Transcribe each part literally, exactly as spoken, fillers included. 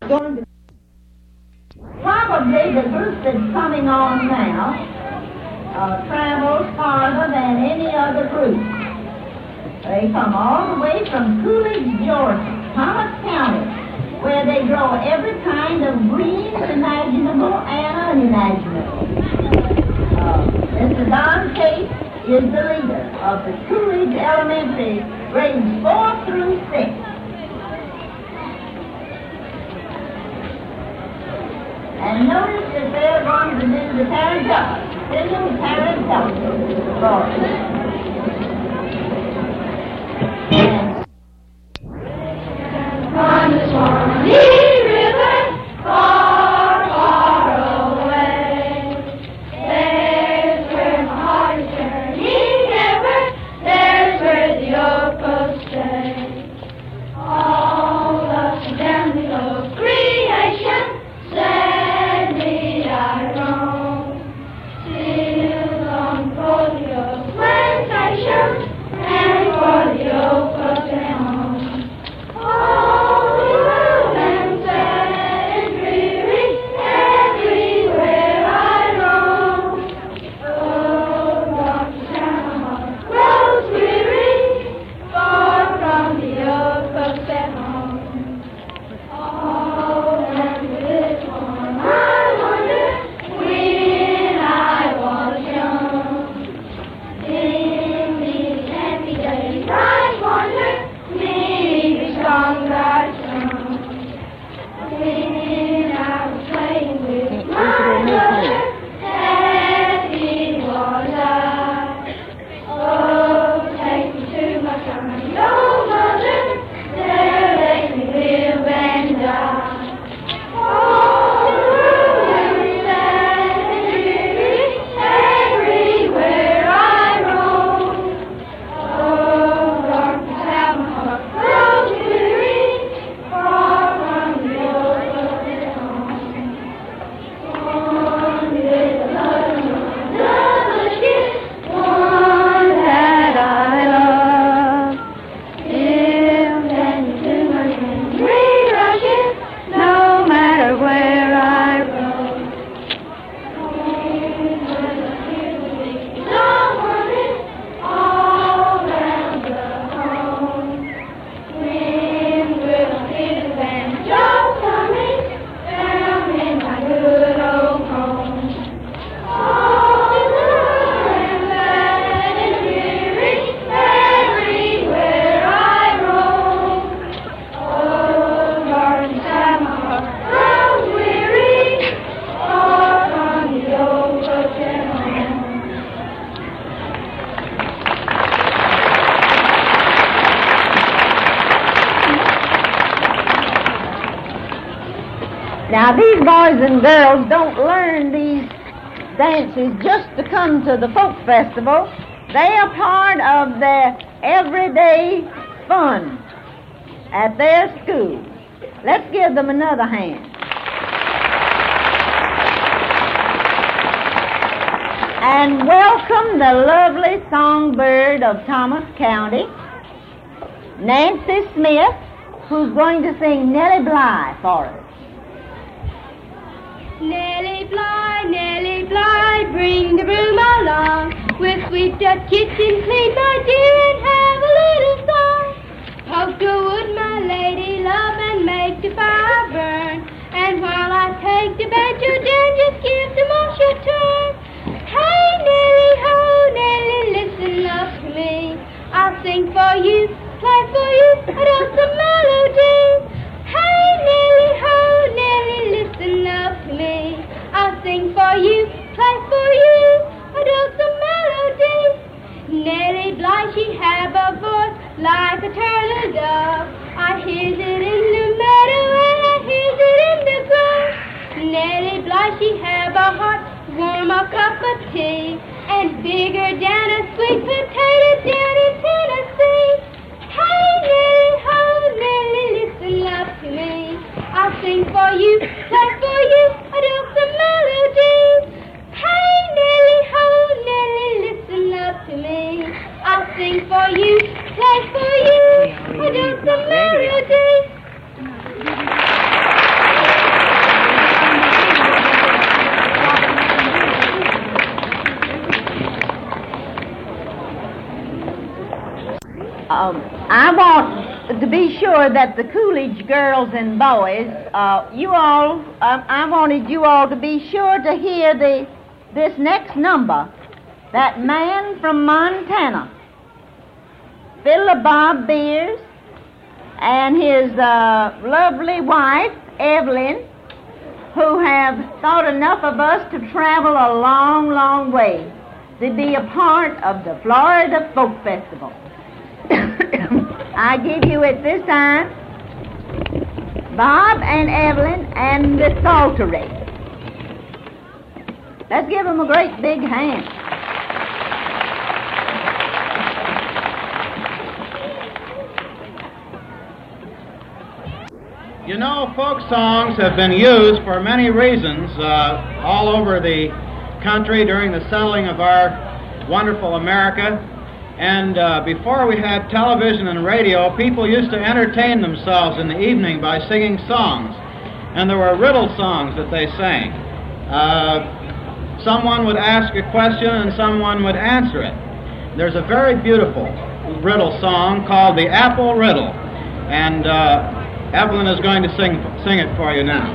Going to probably the group that's coming on now uh, travels farther than any other group. They come all the way from Coolidge, Georgia, Thomas County, where they grow every kind of greens imaginable and unimaginable. Uh, Mister Don Case is the leader of the Coolidge Elementary grades four through six. And notice that they're going to do the Paradox, Fiddle Paradox. On the Swanee River, far, far away, there's where my heart is turning ever, there's where the opals stay. All up and down the old creation, sadly I roam, still long for the old plantation, and for the opals at home. All the world and sad and dreary, everywhere I roam. Oh, Doctor Shamrock grows weary, far from the old folks at home. Oh, and this one I wonder when I was young. In these happy days I wonder many songs I sung. When I was playing with my mother, happy was I. Oh, take me to my kind old mother, there let me live and die. Oh, the world is sad and dreary, everywhere I roam. Oh, darkness how my heart grows weary, far from the old folks at home. One little hug, another kiss, one that I love. Still and to my memory rushes, no matter where I roam. Someone all round the home. When will his banjo coming down in my good old home? All the world and sad and dreary, everywhere I roam. Oh, darkness how my heart grows weary, far from the old folks at home. Now, these boys and girls don't learn these dances just to come to the folk festival. They are part of their everyday fun at their school. Let's give them another hand. And welcome the lovely songbird of Thomas County, Nancy Smith, who's going to sing Nellie Bly for us. Nellie Bly, Nellie Bly, bring the broom along. We'll sweep that kitchen clean, my dear, and have a little song. Poke the wood, my lady love, and make the fire burn. And while I take the banjo down, just give the march a turn. Hey, Nellie, ho, Nellie, listen up to me. I'll sing for you, play for you, a dulcet melody. Hey, Nellie, ho, Nellie, listen up to me. I'll sing for you, play for you, a dulcet melody. Nellie Bly, she have a voice like a turtle dove. I hears it in the meadow and I hears it in the grove. Nellie Bly, she have a heart warm a cup of tea, and bigger than a sweet potato down in Tennessee. Hey, Nellie, ho, Nellie, listen up to me. I'll sing for you, play for you, a dulcet melody. Hey, Nellie, ho, Nellie, listen up to me. I'll sing for you, play for you, a dulcet melody. I want to be sure that the Coolidge girls and boys, uh, you all, um, I wanted you all to be sure to hear the this next number, That Man from Montana, Fiddler Bob Beers, and his uh, lovely wife, Evelyn, who have thought enough of us to travel a long, long way to be a part of the Florida Folk Festival. I give you at this time Bob and Evelyn and the Psaltery. Let's give them a great big hand. You know, folk songs have been used for many reasons uh, all over the country during the settling of our wonderful America. And uh, before we had television and radio, people used to entertain themselves in the evening by singing songs. And there were riddle songs that they sang. Uh, someone would ask a question and someone would answer it. There's a very beautiful riddle song called The Apple Riddle. And uh, Evelyn is going to sing, sing it for you now.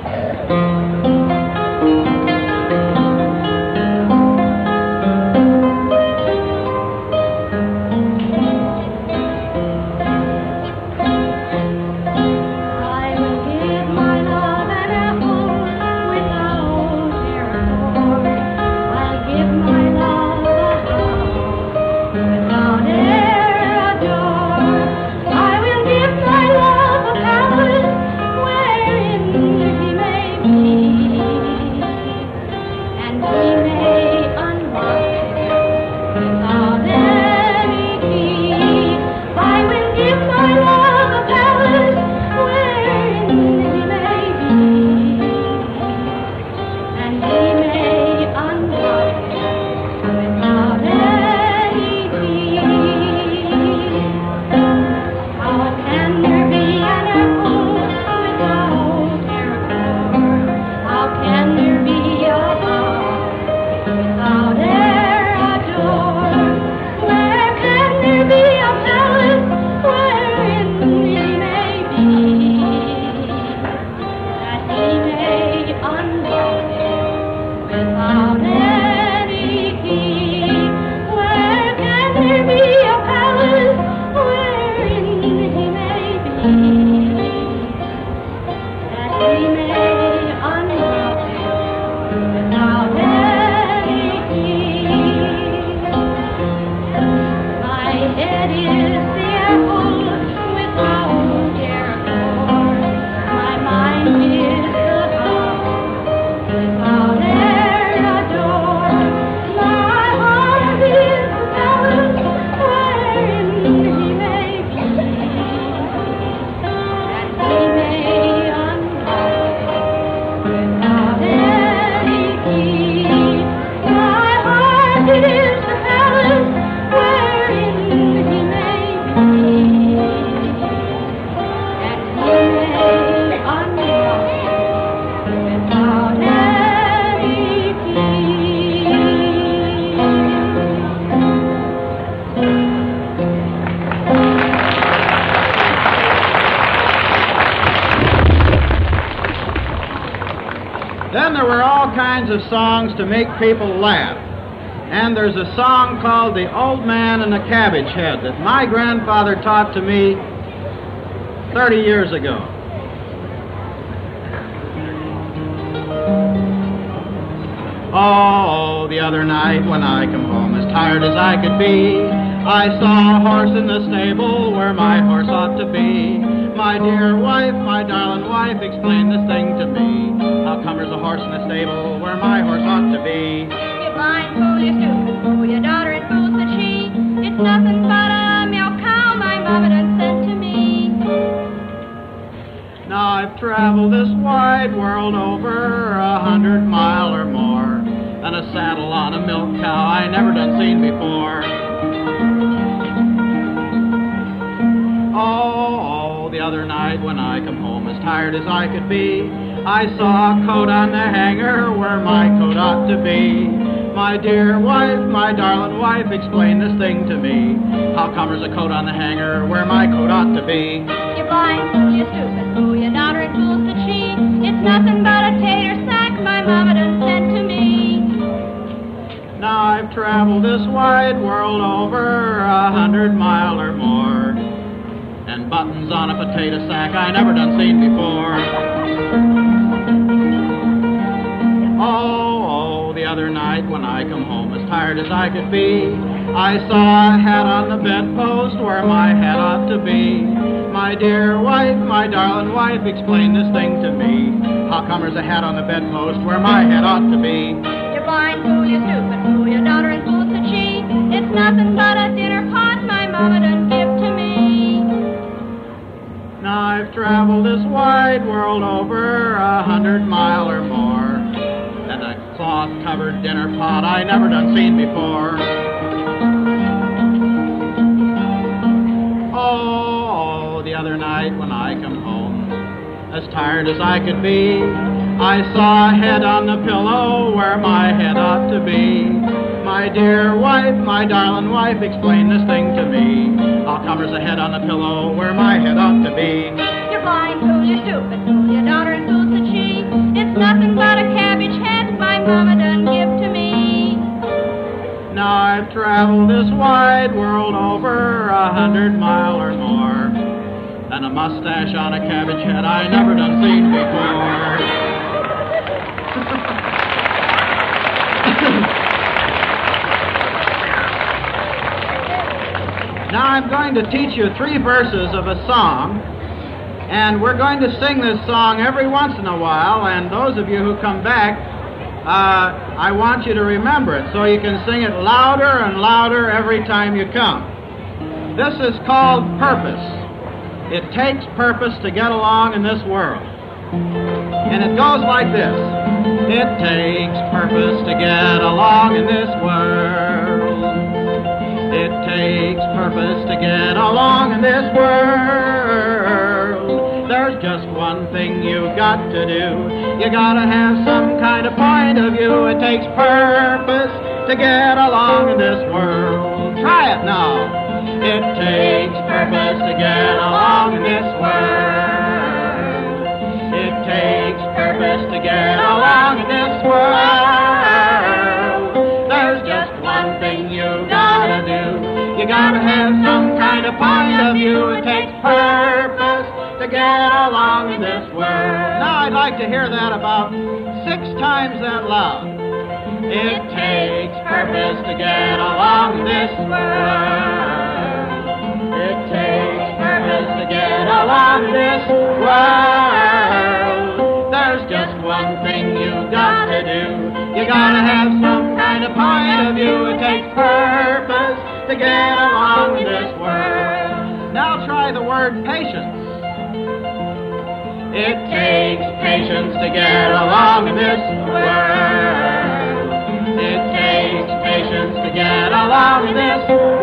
Of songs to make people laugh. And there's a song called The Old Man and the Cabbage Head that my grandfather taught to me thirty years ago. Oh, the other night when I come home as tired as I could be, I saw a horse in the stable where my horse ought to be. My dear wife, my darling wife, explain this thing to me. How come there's a horse in the stable where my horse ought to be? You blind fool, you stupid fool, your daughter is fool, said she. It's nothing but a milk cow my mother done sent to me. Now I've traveled this wide world over a hundred mile or more, and a saddle on a milk cow I never done seen before. Oh, the other night when I come home as tired as I could be, I saw a coat on the hanger where my coat ought to be. My dear wife, my darling wife, explain this thing to me. How come there's a coat on the hanger where my coat ought to be? You're blind, fool, you stupid fool, you're doddering fool, said she. It's nothing but a tater sack my mama done sent to me. Now I've traveled this wide world over a hundred mile or more, and buttons on a potato sack I never done seen before. Oh, oh, the other night when I come home as tired as I could be, I saw a hat on the bedpost where my hat ought to be. My dear wife, my darling wife, explain this thing to me. How come there's a hat on the bedpost where my hat ought to be? You're blind, fool, you stupid fool, your daughter and fool, said she. It's nothing but a dinner pot my mama done give to me. Now I've traveled this wide world over a hundred mile or more, and a cloth-covered dinner pot I never done seen before. Oh, the other night when I come home, as tired as I could be, I saw a head on the pillow where my head ought to be. My dear wife, my darling wife, explain this thing to me. How come there's a head on the pillow where my head ought to be? You're blind, fool, you stupid fool, your daughter and fool, said she. It's nothing but a cabbage head my mama done give to me. Now I've traveled this wide world over a hundred mile or more, and a mustache on a cabbage head I never done seen before. Now I'm going to teach you three verses of a song, and we're going to sing this song every once in a while, and those of you who come back, uh, I want you to remember it so you can sing it louder and louder every time you come. This is called Purpose. It takes purpose to get along in this world. And it goes like this. It takes purpose to get along in this world. It takes purpose to get along in this world. There's just one thing you've got to do. You gotta have some kind of point of view. It takes purpose to get along in this world. Try it now. It takes purpose to get along in this world. It takes purpose to get along in this world. There's just one thing you gotta do. You gotta have some kind of point of view. It takes purpose to get along in this world. Now I'd like to hear that about six times that loud. It takes purpose to get along in this world. It takes purpose to get along in this world. There's just one thing you got to do. You gotta have some kind of point of view. It takes purpose to get along in this world. Now try the word patience. It takes patience to get along in this world. It takes patience to get along in this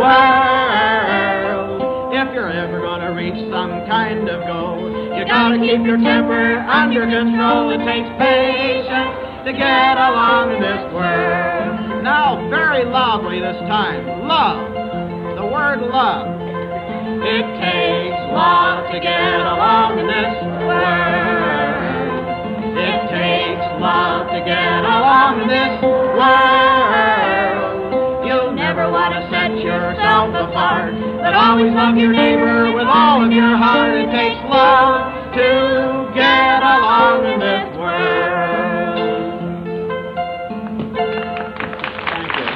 world. If you're ever gonna reach some kind of goal, you gotta keep your temper under control. It takes patience to get along in this world. Now, very loudly this time, love. The word love. It takes love to get along in this world. It takes love to get along in this world. You'll never want to set yourself apart, but always love your neighbor with all of your heart. It takes love to get along in this world. Thank you.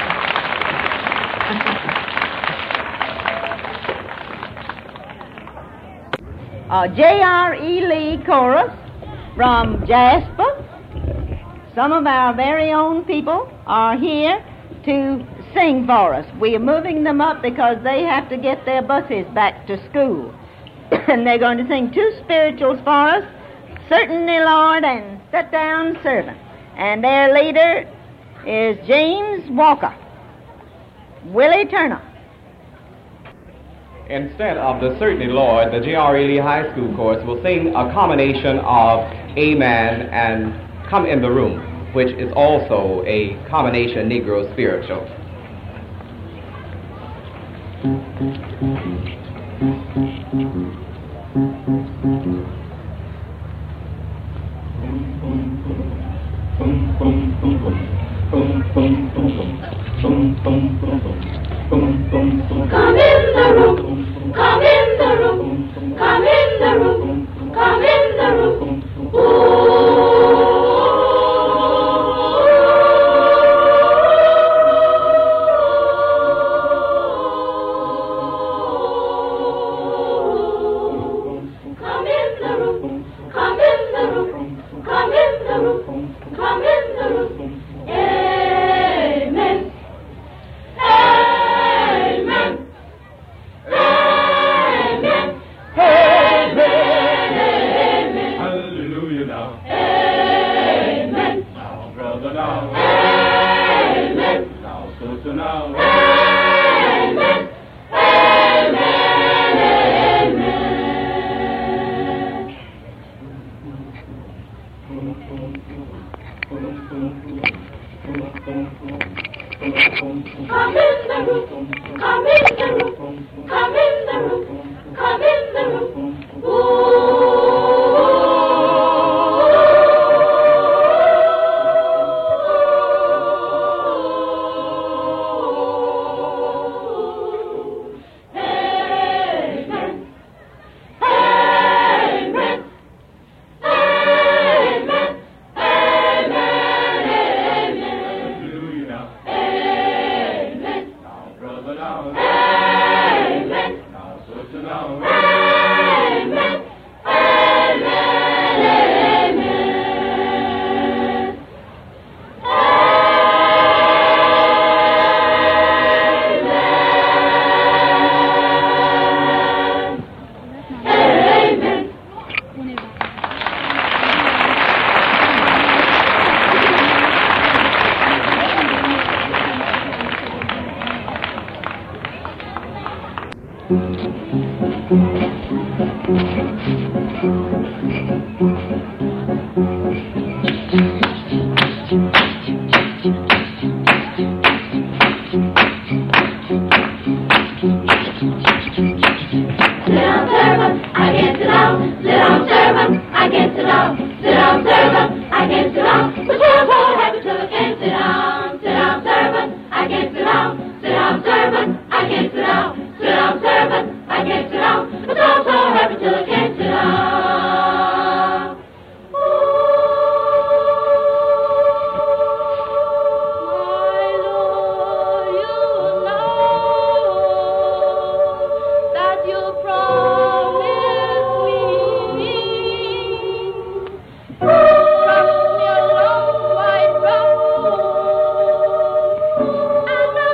uh, J R E Lee Chorus from Jasper. Some of our very own people are here to sing for us. We are moving them up because they have to get their buses back to school. And they're going to sing two spirituals for us, Certainly Lord and Set Down Servant. And their leader is James Walker. Willie Turner. Instead of the Certainly Lord, the J R E Lee High School chorus will sing a combination of Amen and Come in the Room. which is also a combination Negro spiritual. Come in the room, come in the room, come in the room, come in the room. Come in the room, come in the room, come in the room, come in the room. Amen. Amen. Amen. Amen. Hallelujah now. Amen. Now, brother now. Amen. Now, sister now. Amen. Amen. Amen. Come in the room, come in the room, come in the room, come in the room. Amen. Amen. Amen. Amen. Hallelujah now. Amen. Now, brother now. Amen. Now, sister now. Amen. Amen. Amen. Amen. Amen. Sit down, servant, I can't sit down. Sit down, servant, I can't sit down. Sit down, servant, I can't sit down. But you're so happy till I can't sit down. Sit down, servant, I can't sit down. Sit down, servant, I can't sit down. Sit down, servant, I can't sit down. But you're so happy till I can't sit down. My Lord, you know that you promised me. Trust me along white road and the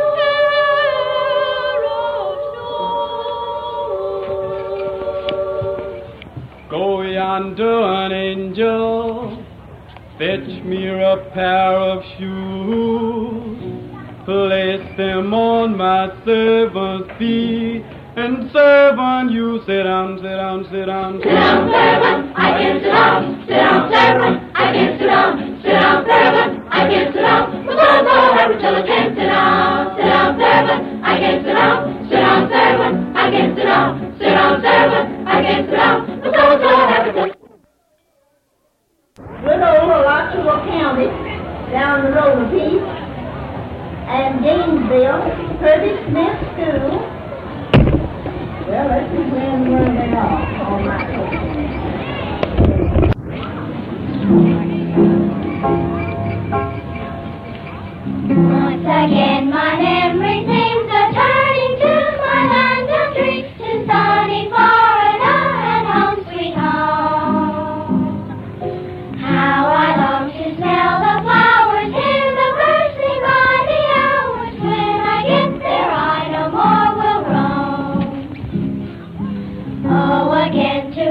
narrow shore. Go yonder, an angel, fetch me a pair of shoes, place them on my servant's feet, and servant, you sit down, sit down, sit down, Sit down, servant, I can't sit down. Sit down, servant, I can't sit down. Sit down, servant, I can't sit down. But I'm so happy till I can't sit down. Sit down, servant, I can't sit down. Sit down, servant, I can't sit down. Sit down, servant, I can't sit down. But I'm so happy till Good old Alachua County, down the road a piece, and Gainesville, Curtis Smith School. Well, let's see when where they are on my coat. Once again my memory seems a turning to my land of dreams, to sunny Florida and home sweet home. How I long to smell the flowers, hear the birds sing by the hours. When I get there I no more will roam. Oh, again to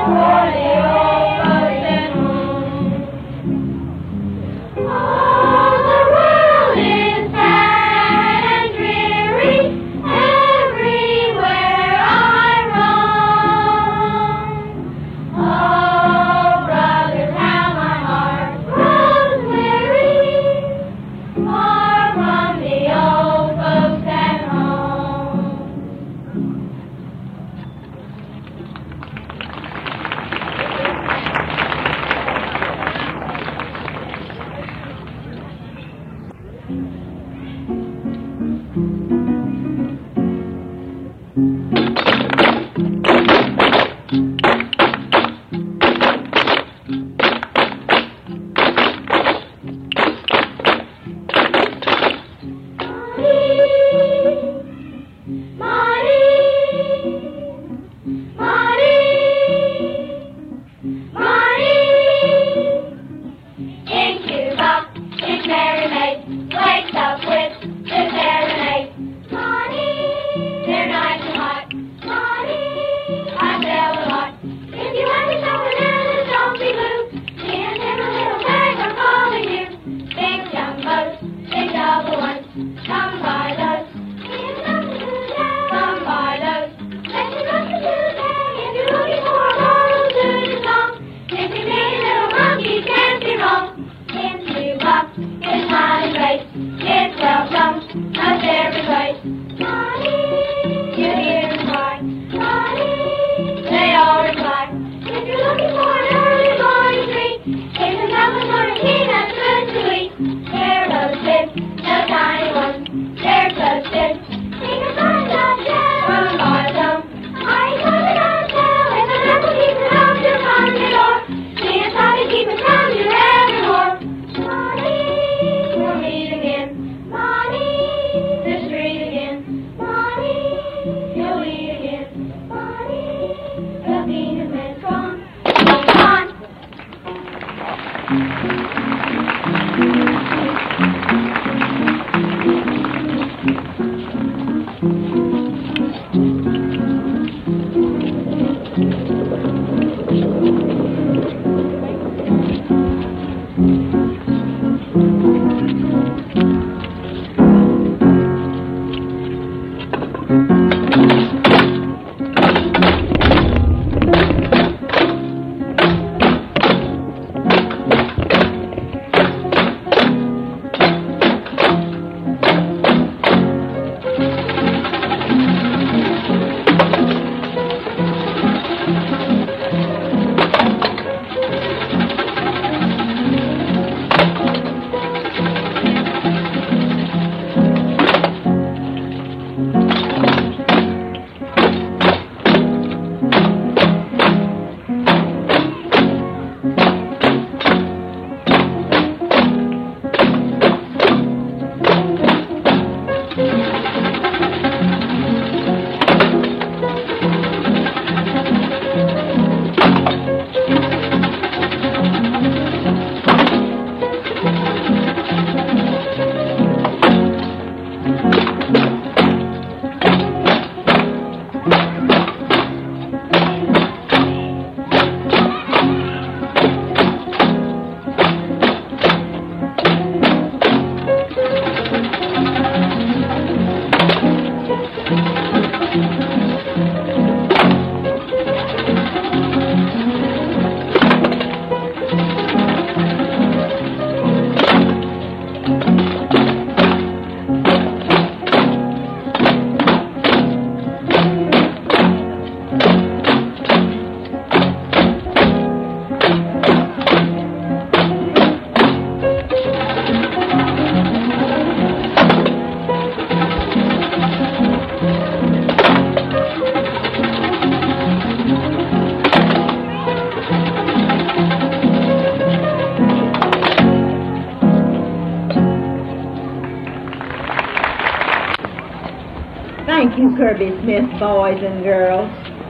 Thank you, Kirby Smith, boys and girls,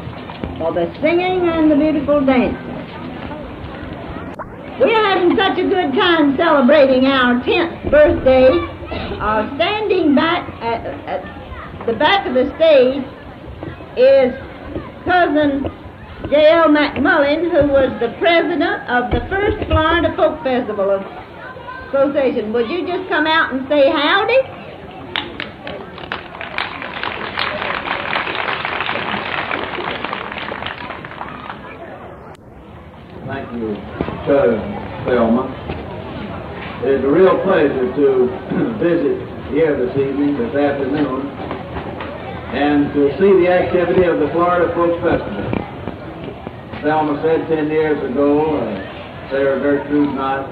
for the singing and the beautiful dancing. We're having such a good time celebrating our tenth birthday. Uh, standing back at, at the back of the stage is Cousin J L McMullen, who was the president of the first Florida Folk Festival Association. Would you just come out and say howdy? Thank you, Judge Thelma. It's a real pleasure to visit here this evening, this afternoon, and to see the activity of the Florida Folk Festival. Thelma said ten years ago, uh, Sarah Gertrude Knott,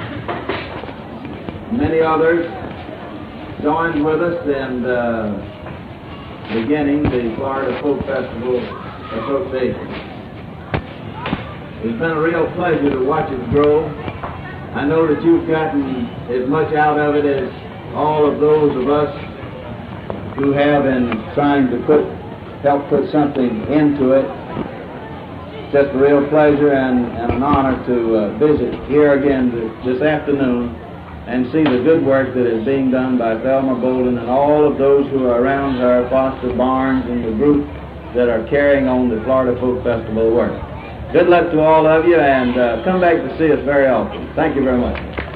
many others joined with us in uh, beginning the Florida Folk Festival Association. It's been a real pleasure to watch it grow. I know that you've gotten as much out of it as all of those of us who have in trying to put, help put something into it. Just a real pleasure and, and an honor to uh, visit here again this afternoon and see the good work that is being done by Thelma Bolden and all of those who are around her, Foster Barnes and the group that are carrying on the Florida Folk Festival work. Good luck to all of you, and uh, come back to see us very often. Thank you very much.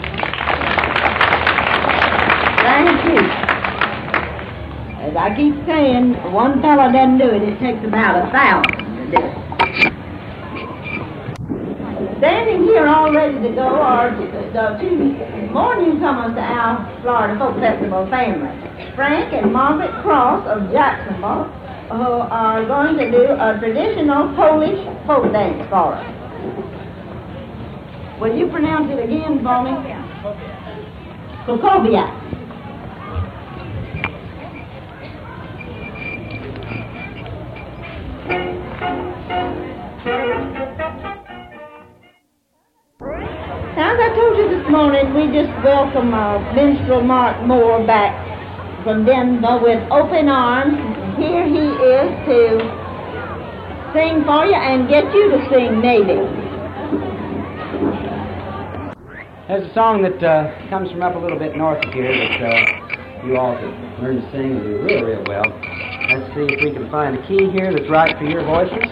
Thank you. As I keep saying, one fellow doesn't do it. It takes about a thousand to do it. Standing here all ready to go are the two more newcomers to our Florida Folk Festival family, Frank and Margaret Cross of Jacksonville, who are going to do a traditional Polish folk dance for us. Will you pronounce it again for me? Kokowiak. Now, as I told you this morning, we just welcome uh, minstrel Mark Moore back from Denver with open arms. Here he is to sing for you and get you to sing, maybe. There's a song that uh, comes from up a little bit north of here that uh, you all could learn to sing and do real, real well. Let's see if we can find a key here that's right for your voices.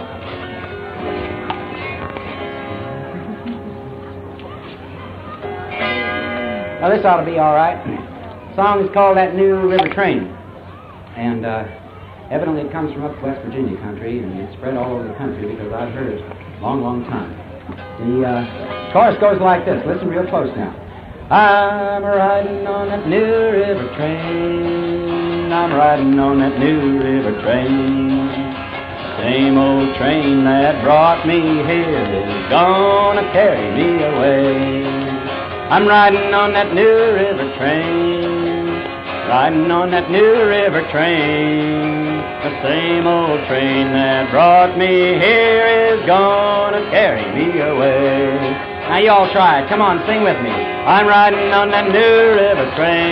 Now, this ought to be all right. The song is called That New River Train. And uh, evidently it comes from up West Virginia country, and it's spread all over the country because I've heard it a long, long time. The uh, chorus goes like this. Listen real close now. I'm riding on that new river train. I'm riding on that new river train. Same old train that brought me here is gonna carry me away. I'm riding on that new river train, riding on that new river train. The same old train that brought me here is gonna carry me away. Now you all try it. Come on, sing with me. I'm riding on that new river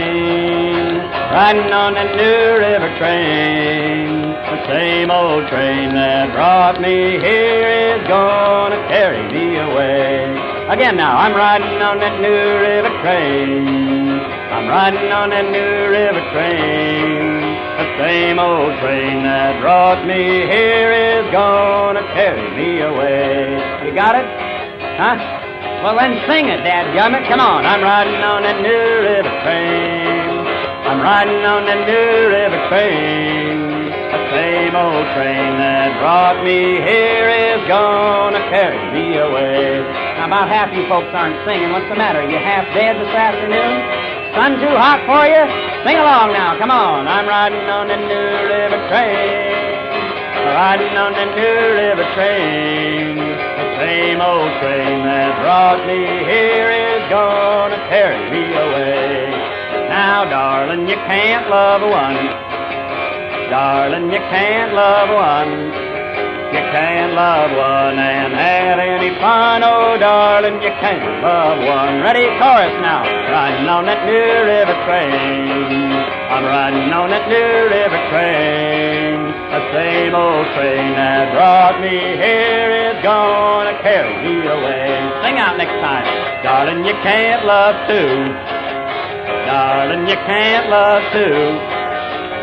train, riding on that new river train. The same old train that brought me here is gonna carry me away. Again now, I'm riding on that new river train. I'm riding on that new river train. The same old train that brought me here is gonna carry me away. You got it? Huh? Well then sing it, dadgummit. Come on. I'm riding on that new river train. I'm riding on that new river train. The same old train that brought me here is gonna carry me away. Now, about half you folks aren't singing. What's the matter? Are you half dead this afternoon? Sun too hot for you? Sing along now. Come on. I'm riding on the new river train. Riding on the new river train. The same old train that brought me here is gonna carry me away. Now, darling, you can't love one. Darling, you can't love one. You can't love one and have any fun. Oh, darling, you can't love one. Ready? Chorus now. Riding on that new river train. I'm riding on that new river train. The same old train that brought me here is gonna carry me away. Sing out next time. Darling, you can't love two. Darling, you can't love two.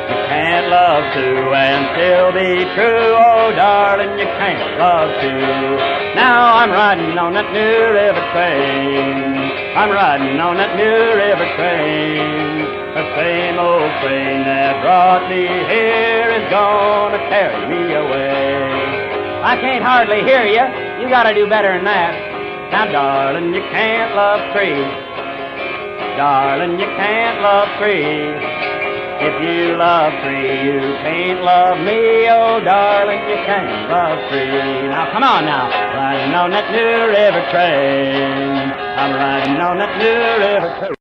You can't love two and still be true. Oh, darling, you can't love two. Now I'm riding on that New River train. I'm riding on that New River train. The same old train that brought me here is gonna carry me away. I can't hardly hear you. You gotta do better than that. Now, darling, you can't love three. Darling, you can't love three. If you love three, you can't love me. Oh, darling, you can't love three. Now, come on now. Riding on that New River train. I'm riding on that New River train.